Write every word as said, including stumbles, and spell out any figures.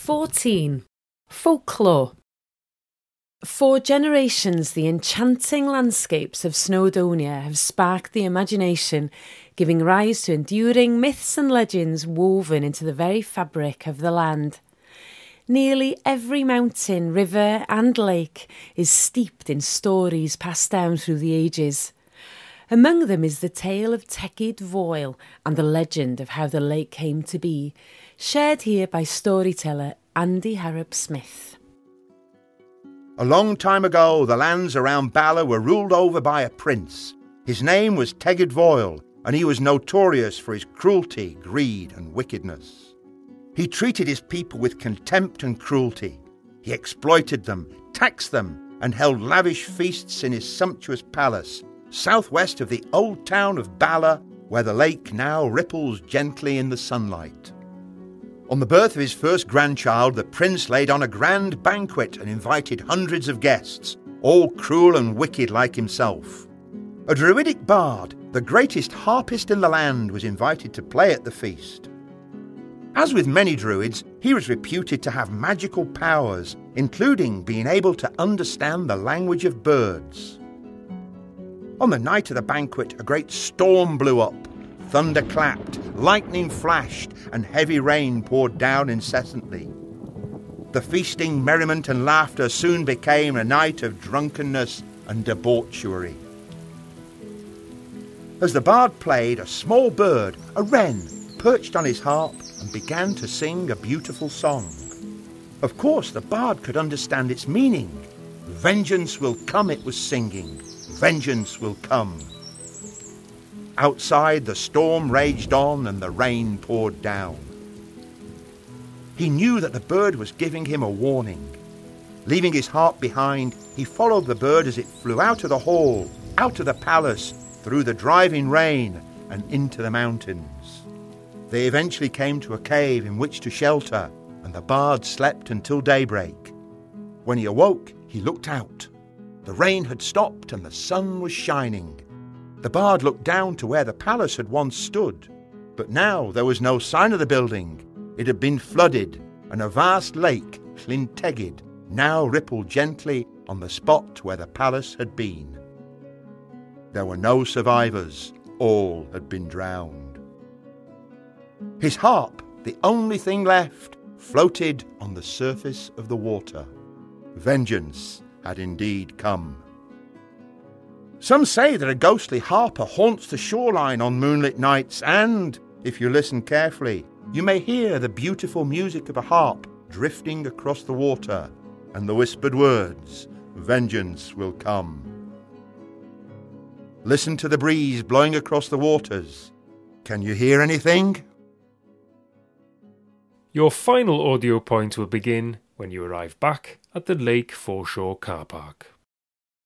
fourteen. Folklore. For generations, the enchanting landscapes of Snowdonia have sparked the imagination, giving rise to enduring myths and legends woven into the very fabric of the land. Nearly every mountain, river and lake is steeped in stories passed down through the ages. Among them is the tale of Tegid Voel and the legend of how the lake came to be, shared here by storyteller Andy Harrop Smith. A long time ago, the lands around Bala were ruled over by a prince. His name was Tegid Voel, and he was notorious for his cruelty, greed and wickedness. He treated his people with contempt and cruelty. He exploited them, taxed them, and held lavish feasts in his sumptuous palace, southwest of the old town of Bala, where the lake now ripples gently in the sunlight. On the birth of his first grandchild, the prince laid on a grand banquet and invited hundreds of guests, all cruel and wicked like himself. A druidic bard, the greatest harpist in the land, was invited to play at the feast. As with many druids, he was reputed to have magical powers, including being able to understand the language of birds. On the night of the banquet, a great storm blew up. Thunder clapped, lightning flashed, and heavy rain poured down incessantly. The feasting, merriment and laughter soon became a night of drunkenness and debauchery. As the bard played, a small bird, a wren, perched on his harp and began to sing a beautiful song. Of course, the bard could understand its meaning. Vengeance will come, it was singing. Vengeance will come. Outside, the storm raged on and the rain poured down. He knew that the bird was giving him a warning. Leaving his harp behind, he followed the bird as it flew out of the hall, out of the palace, through the driving rain and into the mountains. They eventually came to a cave in which to shelter, and the bard slept until daybreak. When he awoke, he looked out. The rain had stopped and the sun was shining. The bard looked down to where the palace had once stood, but now there was no sign of the building. It had been flooded, and a vast lake, Llyn Tegid, now rippled gently on the spot where the palace had been. There were no survivors, all had been drowned. His harp, the only thing left, floated on the surface of the water. Vengeance had indeed come. Some say that a ghostly harper haunts the shoreline on moonlit nights, and, if you listen carefully, you may hear the beautiful music of a harp drifting across the water, and the whispered words, "Vengeance will come." Listen to the breeze blowing across the waters. Can you hear anything? Your final audio point will begin when you arrive back at the Lake Foreshore car park.